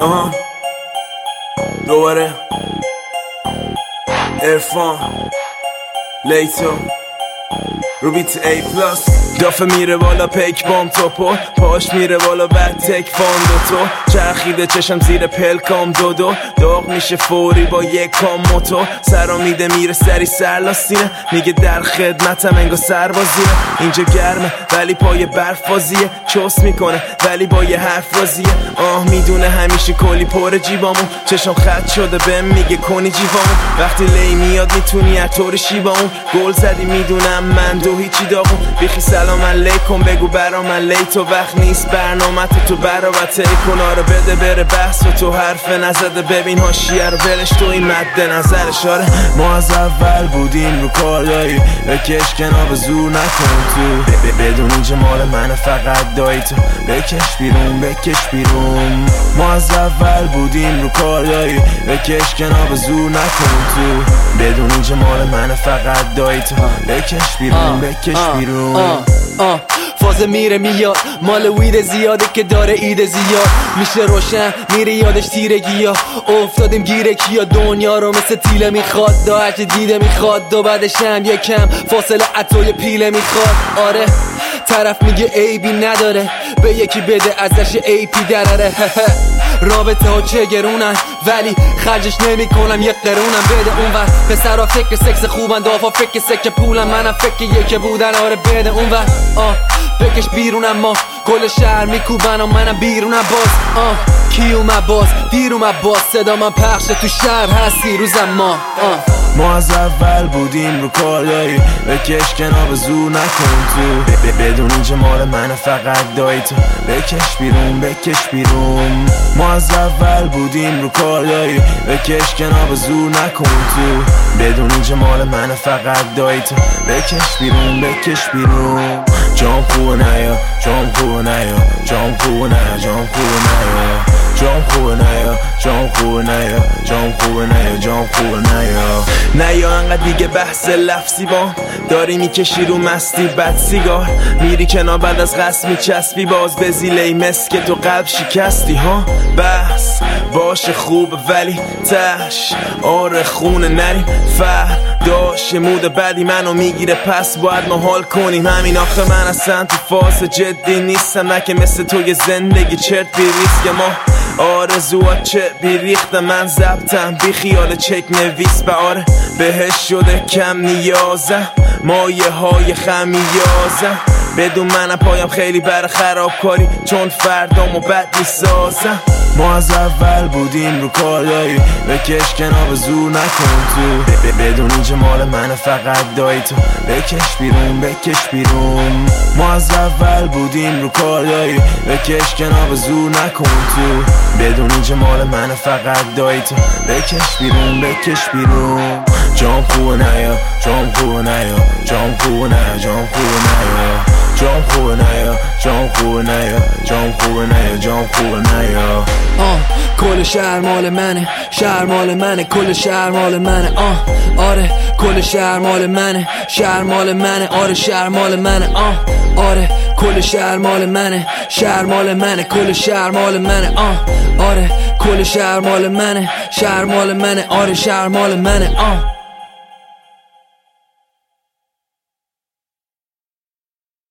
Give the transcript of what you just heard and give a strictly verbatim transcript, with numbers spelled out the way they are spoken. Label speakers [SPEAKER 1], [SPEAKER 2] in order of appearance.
[SPEAKER 1] آها دوباره ارفان لیتو رو بیت ای پلاس دافه میره بالا پیک بام توپو پاش میره بالا بعد تک فان دوتو چرخیده چشم زیر پلکام دودو داغ میشه فوری با یک کام موتو سرا میده میره سری سرلاستینه میگه در خدمتم انگا سربازیه اینجا گرمه ولی پای برف بازیه چوس میکنه ولی با یه حرف بازیه آه میدونه همیشه کلی پر جیبامون چشم خط شده بهم میگه کنی جیبامون وقتی لی میاد میتونی اتور شیبامون گل زدی میدونم من دو هیچی داغون بیخی سلام علیکم بگو برا من لیتو وقت نیست برنامه تو برا تیک کنا رو بده بره بحث و تو حرف نزده ببین هاشیه رو بلش تو این مد نظرش آره ما از اول بودیم رو کار داری بکش کنار به زور نکن تو بدون اینجا مال من فقط دایی تو بکش بیرون بکش بیرون ما از اول بودیم رو کار داری بکش کنار به زور نکن تو بدون اینجا مال من فقط دایی تو بکش بیرون بکش بیرون
[SPEAKER 2] آه فاز میره میاد مال وید زیاده که داره ایده زیاد میشه روشن میره یادش تیرگی ها افتادیم گیره کیا دنیا رو مثل تیله میخواد دا هرچی دیده میخواد دو بعدش هم یکم فاصله عطای پیله میخواد آره طرف میگه عیبی نداره به یکی بده ازش ای پی دراره رابطه ها چه گرونن ولی خرجش نمی کنم یک قرونم بده اونور پسرها فکر سکس خوبن دافا فکر سکه پولم منم فکر یکی بودن آره بده اونور آه بکش بیرونم ما کل شهر میکوبن و منم بیرونم باز آه کی اومد باز دیر اومد باز صدا من پخشه تو شهر هستی روزم ما آه
[SPEAKER 1] ما از اول بودیم رو کار داری بکش کنار به زور نکن تو بدون اینجا مال من فقط دایی تو بکش بیرون بکش بیرون ما از اول بودیم رو کار داری بکش کنار به زور نکن تو بدون اینجا مال من فقط دایی تو بکش بیرون بکش بیرون جام خوبه نیا جام خوبه نیا جام خوبه نیا جام خوبه نیا جام خوبه نیا جام خوبه نیا جام خوبه نیا جام خوبه نیا نیا انقدر دیگه بحث لفظی با داری میکشی رو مستی بد سیگار میری کنار بعد از قصد میچسبی باز به زیلی مس که تو قلب شکستی ها بس باشه خوب ولی تش آره خونه نریم فرداش مود بدی منو میگیره پس باید ما حال کنیم همین آخه من اصلا تو فاز جدی نیستم نه که مثل تو یه زندگی چرت بی ریسک ما آرزوات چه بیریخت من زبطم بی خیال چک نویس به آره بهش شده کم نیازم مایه های خمیازم بدون منم پایم خیلی بر خرابکاری چون فردامو بد میسازم ما از اول بودیم رو کار داری بکش کنار به زور نکن تو بدون اینجا مال من فقط دایی تو بکش بیرون بکش بیرون ما از اول بودیم رو کار داری بکش کنار به زور نکن تو بدون اینجا مال من فقط دایی تو بکش بیرون بکش بیرون جام خوبه نیا جام خوبه نیا جام خوبه نیا جام خوبه نیا جام خوبه نیا جام خوبه نیا جام خوبه نیا جام خوبه نیا
[SPEAKER 2] آه کل شهر مال منه شهر مال منه کل شهر مال منه آه آره کل شهر مال منه شهر مال منه آره شهر مال منه آه آره کل شهر مال منه شهر مال منه کل شهر مال منه آه آره کل شهر مال منه شهر مال منه آره شهر مال منه آه